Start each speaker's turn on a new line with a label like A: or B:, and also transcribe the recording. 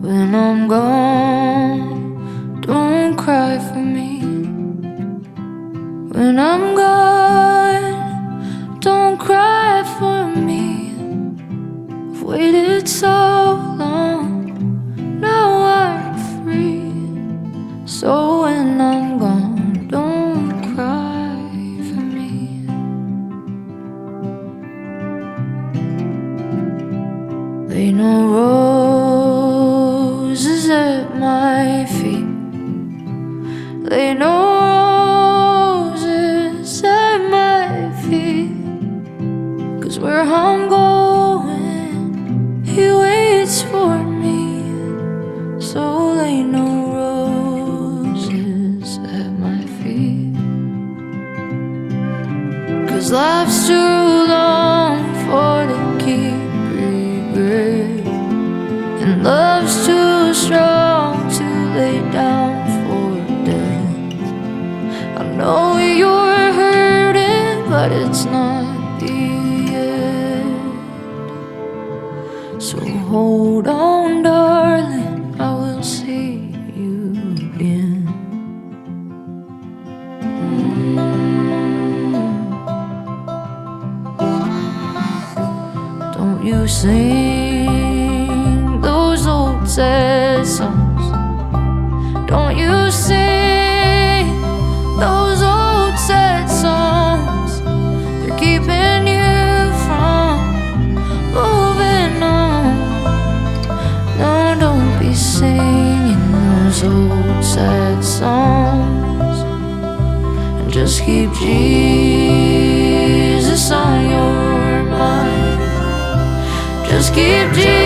A: When I'm gone, don't cry for me. When I'm gone, don't cry for me. I've waited so long, now I'm free. So when I'm gone, don't cry for me. Lay no roses at my feet. Lay no roses at my feet. 'Cause where I'm going, he waits for me. So lay no roses at my feet. 'Cause life's too long for to keep regret, and love's too strong to lay down for death. I know you're hurting, but it's not the end. So hold on, darling, I will see you again. Don't you sing those old sad songs. Don't you sing those old sad songs. They're keeping you from moving on. No, don't be singing those old sad songs. And just keep Jesus on your mind. Just keep Jesus